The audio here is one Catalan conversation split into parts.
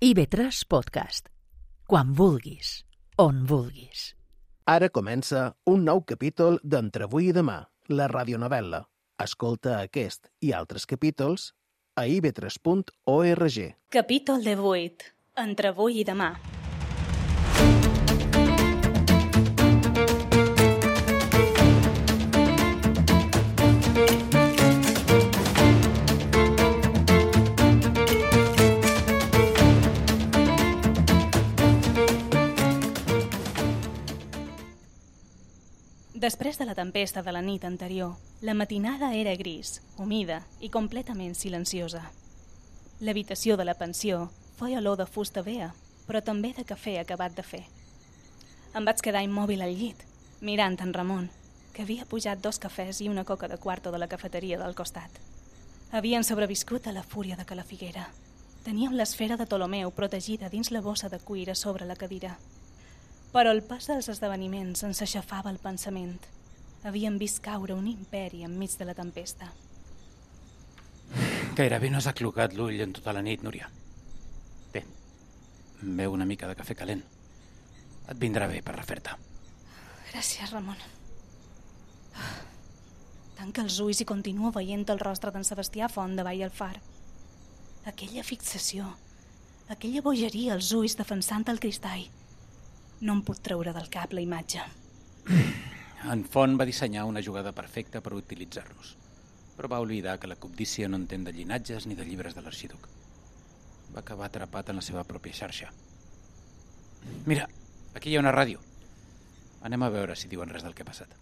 IB3 Podcast. Quan vulguis, on vulguis. Ara comença un nou capítol d'Entre avui i demà, la radionovel·la. Escolta aquest i altres capítols a ib3.org. Capítol 18. Entre avui i demà. Després de la tempesta de la nit anterior, la matinada era gris, humida i completament silenciosa. L'habitació de la pensió feia olor de fusta vea, però també de cafè acabat de fer. Em vaig quedar immòbil al llit, mirant en Ramon, que havia pujat 2 cafès i una coca de quarto de la cafeteria del costat. Havien sobreviscut a la fúria de Calafiguera. Teníem l'esfera de Ptolemeu protegida dins la bossa de cuir a sobre la cadira. Però el pas dels esdeveniments ens aixafava el pensament. Havíem vist caure un imperi enmig de la tempesta. Gairebé no has aclucat l'ull en tota la nit, Núria. Té, beu una mica de cafè calent. Et vindrà bé per refer-te. Gràcies, Ramon. Tanca els ulls i continua veient el rostre d'en Sebastià Font davall el far. Aquella fixació, aquella bogeria als ulls defensant el cristall. No em puc treure del cap la imatge. En Font va dissenyar una jugada perfecta per utilitzar-nos, però va oblidar que la cobdícia no entén de llinatges ni de llibres de l'arxiduc. Va acabar atrapat en la seva pròpia xarxa. Mira, aquí hi ha una ràdio. Anem a veure si diuen res del que ha passat.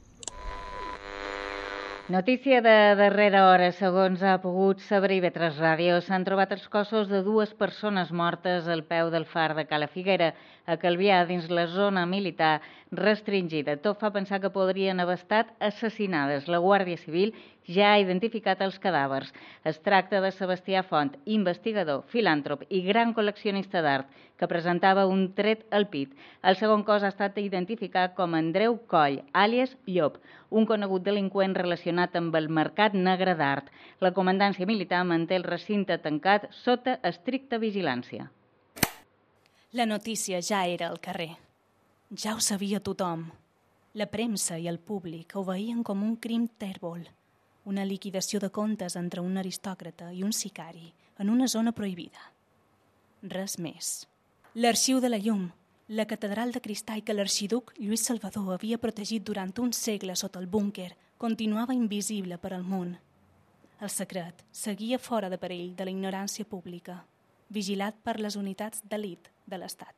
Notícia de darrera hora. Segons ha pogut saber IB3 Ràdio, s'han trobat els cossos de 2 persones mortes al peu del far de Calafiguera, a Calvià, dins la zona militar restringida. Tot fa pensar que podrien haver estat assassinades. La Guàrdia Civil ja ha identificat els cadàvers. Es tracta de Sebastià Font, investigador, filàntrop i gran col·leccionista d'art, que presentava un tret al pit. El segon cos ha estat identificat com Andreu Coll, àlies Llop, un conegut delinqüent relacionat amb el mercat negre d'art. La comandància militar manté el recinte tancat sota estricta vigilància. La notícia ja era al carrer. Ja ho sabia tothom. La premsa i el públic ho veien com un crim tèrbol, una liquidació de comptes entre un aristòcrata i un sicari en una zona prohibida. Res més. L'Arxiu de la Llum, la catedral de cristall que l'arxiduc Lluís Salvador havia protegit durant un segle sota el búnquer, continuava invisible per al món. El secret seguia fora de perill de la ignorància pública, vigilat per les unitats d'elit de l'Estat.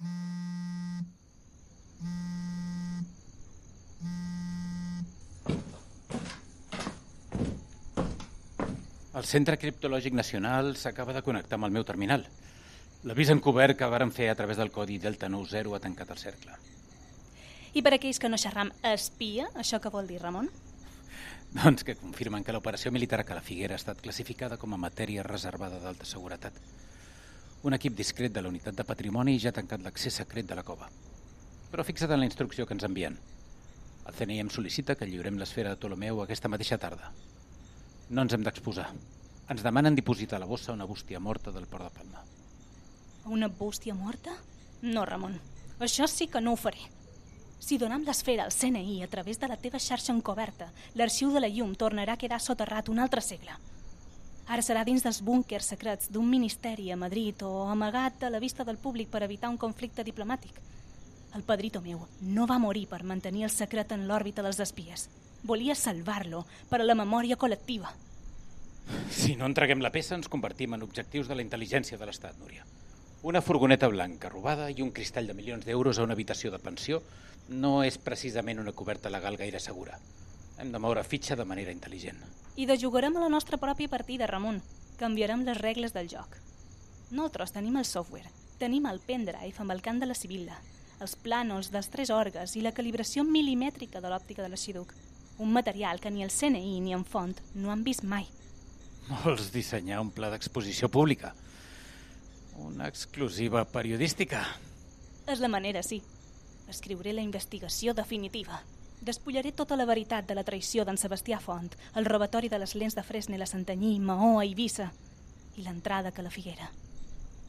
El Centre Criptològic Nacional s'acaba de connectar amb el meu terminal. L'avís encobert que vàrem fer a través del codi Delta 90 ha tancat el cercle. I per aquells que no xerram espia, això què vol dir, Ramon? Doncs que confirmen que l'operació militar a Calafiguera ha estat classificada com a matèria reservada d'alta seguretat. Un equip discret de la unitat de patrimoni ja ha tancat l'accés secret de la cova. Però fixa't en la instrucció que ens envien. El CNI em sol·licita que lliurem l'esfera de Ptolemeu aquesta mateixa tarda. No ens hem d'exposar. Ens demanen dipositar a la bossa una bústia morta del Port de Palma. Una bústia morta? No, Ramon. Això sí que no ho faré. Si donem l'esfera al CNI a través de la teva xarxa encoberta, l'Arxiu de la Llum tornarà a quedar soterrat un altre segle. Ara serà dins dels búnquers secrets d'un ministeri a Madrid o amagat a la vista del públic per evitar un conflicte diplomàtic. El padrito meu no va morir per mantenir el secret en l'òrbita dels espies. Volia salvar-lo per a la memòria col·lectiva. Si no entreguem la peça, ens convertim en objectius de la intel·ligència de l'Estat, Núria. Una furgoneta blanca robada i un cristall de milions d'euros a una habitació de pensió no és precisament una coberta legal gaire segura. Hem de moure fitxa de manera intel·ligent. I de jugarem a la nostra pròpia partida, Ramon. Canviarem les regles del joc. Nosaltres tenim el software, tenim el pendrive amb el cant de la Sibilla, els plànols dels 3 orgues i la calibració milimètrica de l'òptica de l'arxiduc. Un material que ni el CNI ni en Font no han vist mai. Vols dissenyar un pla d'exposició pública? Una exclusiva periodística? És la manera, sí. Escriuré la investigació definitiva. Despullaré tota la veritat de la traïció d'en Sebastià Font, el robatori de les lents de Fresnel a Santanyí, Maó a Eivissa i l'entrada a Calafiguera.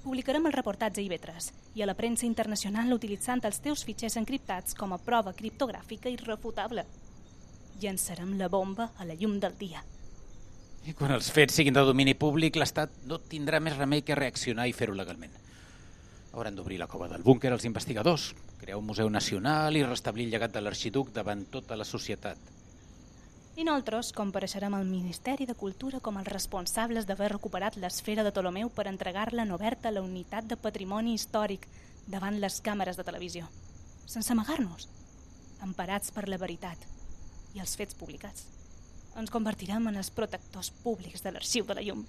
Publicarem el reportatge a IB3 i a la premsa internacional utilitzant els teus fitxers encriptats com a prova criptogràfica irrefutable. Llançarem la bomba a la llum del dia. I quan els fets siguin de domini públic, l'Estat no tindrà més remei que reaccionar i fer-ho legalment. Hauran d'obrir la cova del búnquer als investigadors, crear un museu nacional i restablir el llegat de l'arxiduc davant tota la societat. I nosaltres compareixerem al Ministeri de Cultura com els responsables d'haver recuperat l'esfera de Ptolemeu per entregar-la en oberta a la Unitat de Patrimoni Històric davant les càmeres de televisió, sense amagar-nos, emparats per la veritat i els fets publicats. Ens convertirem en els protectors públics de l'Arxiu de la Llum.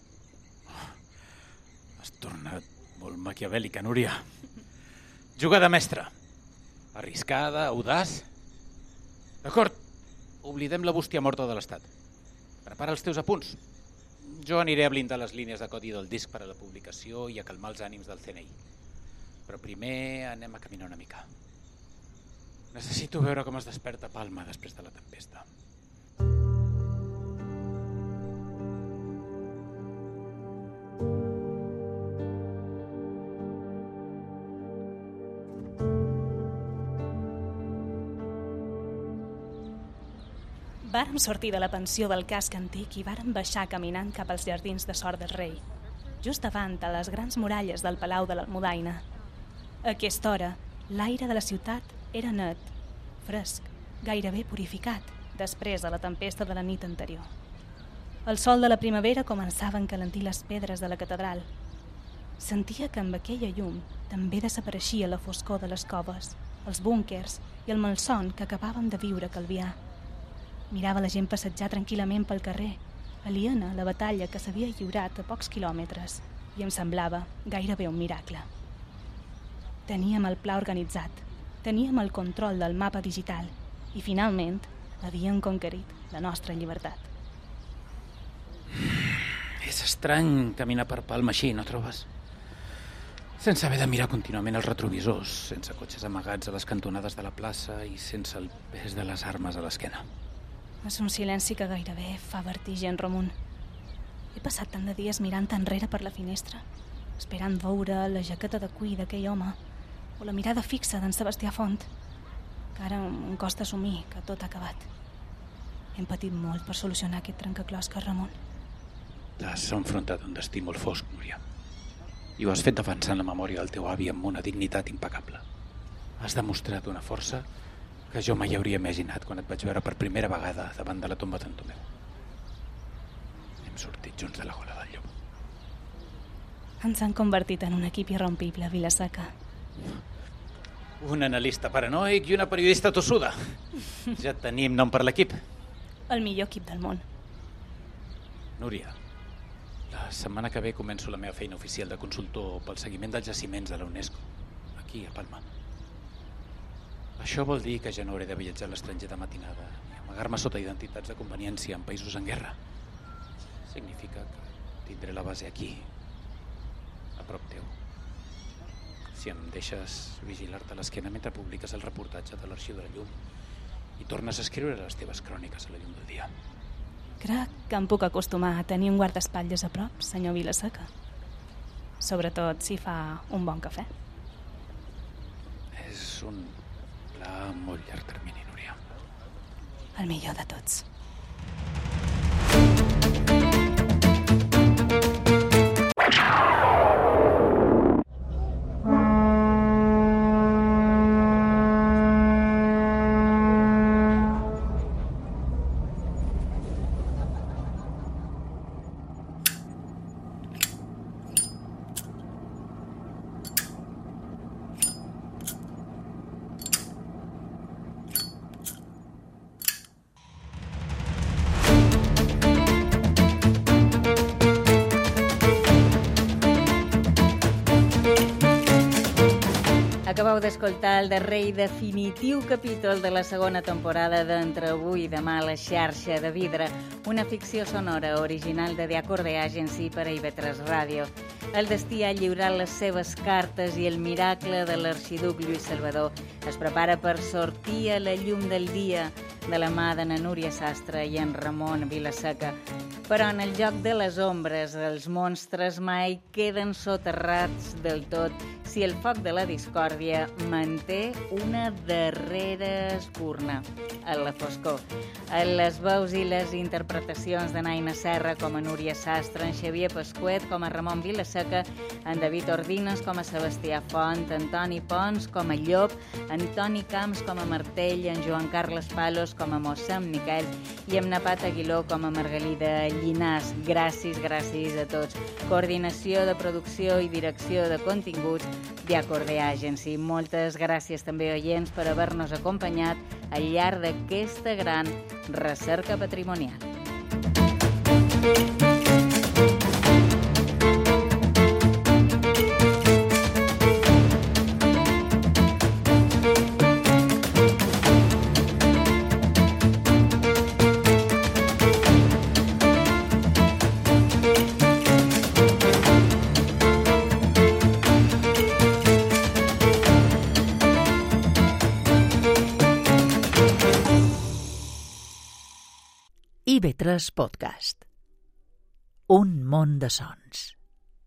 Has tornat molt maquiavèlica, Núria. Jugada mestra. Arriscada, audaç. D'acord, oblidem la bústia morta de l'Estat. Prepara els teus apunts. Jo aniré a blindar les línies de codi del disc per a la publicació i a calmar els ànims del CNI. Però primer anem a caminar una mica. Necessito veure com es desperta Palma després de la tempesta. Vàrem sortir de la pensió del casc antic i vàrem baixar caminant cap als jardins de Sort del Rei, just davant de les grans muralles del Palau de l'Almudaina. A aquesta hora, l'aire de la ciutat era net, fresc, gairebé purificat, després de la tempesta de la nit anterior. El sol de la primavera començava a encalentir les pedres de la catedral. Sentia que amb aquella llum també desapareixia la foscor de les coves, els búnquers i el malson que acabàvem de viure a Calvià. Mirava la gent passejar tranquil·lament pel carrer, aliena a la batalla que s'havia lliurat a pocs quilòmetres, i em semblava gairebé un miracle. Teníem el pla organitzat, teníem el control del mapa digital i, finalment, havíem conquerit la nostra llibertat. És estrany caminar per Palma així, no trobes? Sense haver de mirar contínuament els retrovisors, sense cotxes amagats a les cantonades de la plaça i sense el pes de les armes a l'esquena. És un silenci que gairebé fa vertigen, Ramon. He passat tant de dies mirant enrere per la finestra, esperant veure la jaqueta de cuir d'aquell home o la mirada fixa d'en Sebastià Font, que ara em costa assumir que tot ha acabat. Hem patit molt per solucionar aquest trencaclosques, Ramon. T'has enfrontat a un destí molt fosc, Núria. I ho has fet defensant la memòria del teu avi amb una dignitat impecable. Has demostrat una força que jo mai hauria imaginat quan et vaig veure per primera vegada davant de la tomba d'en Tomeu. Hem sortit junts de la gola del llop. Ens han convertit en un equip irrompible, Vila-seca. Un analista paranoic i una periodista tossuda. Ja tenim nom per l'equip. El millor equip del món. Núria, la setmana que ve començo la meva feina oficial de consultor pel seguiment dels jaciments de la UNESCO, aquí a Palma. Això vol dir que ja no hauré de viatjar a l'estranger de matinada ni amagar-me sota identitats de conveniència en països en guerra. Significa que tindré la base aquí, a prop teu. Si em deixes vigilar-te a l'esquena mentre publiques el reportatge de l'Arxiu de la Llum i tornes a escriure les teves cròniques a la llum del dia. Crec que em puc acostumar a tenir un guardaespatlles a prop, senyor Vila-seca. Sobretot si fa un bon cafè. És un pla a molt llarg termini, Núria. El millor de tots. Acabeu d'escoltar el darrer i definitiu capítol de la segona temporada d'Entre avui i demà a la xarxa de vidre, una ficció sonora original de The Acorde Agency per a IB3 Ràdio. El destí ha lliurat les seves cartes i el miracle de l'arxiduc Lluís Salvador es prepara per sortir a la llum del dia de la mà de na Núria Sastre i en Ramon Vila-seca. Però en el joc de les ombres, els monstres mai queden soterrats del tot si el foc de la discòrdia manté una darrera espurna a la foscor. Les veus i les interpretacions de Naina Serra com a Núria Sastre, en Xavier Pasquet com a Ramon Vilaseca, en David Ordines com a Sebastià Font, Antoni Pons com a Llop, Antoni Camps com a Martell, en Joan Carles Palos com a mossèn Miquel i en Napat Aguiló com a Margalida Llinàs. Gràcies a tots. Coordinació de producció i direcció de continguts d'Acorde Agency. Moltes gràcies també, oients, per haver-nos acompanyat al llarg d'aquesta gran recerca patrimonial. IB3 Podcast. Un món de sons.